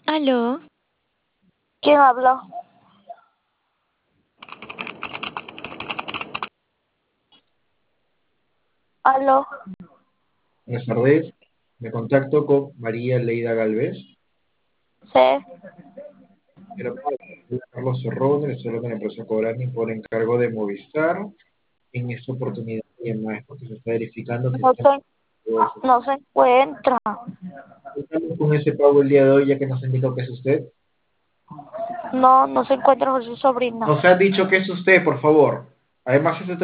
Aló, ¿Quién habla? ¿Aló? Buenas tardes, me contacto con María Leida Galvez. Sí. Era Carlos Cerrone, estoy hablando de la empresa Cobrani por encargo de Movistar. En esta oportunidad de llamada es porque se está verificando que No están se, no se encuentra. con ese pago el día de hoy, ya que nos ha indicado que es usted. No se encuentra con su sobrina. Nos ha dicho que es usted, por favor. Además, este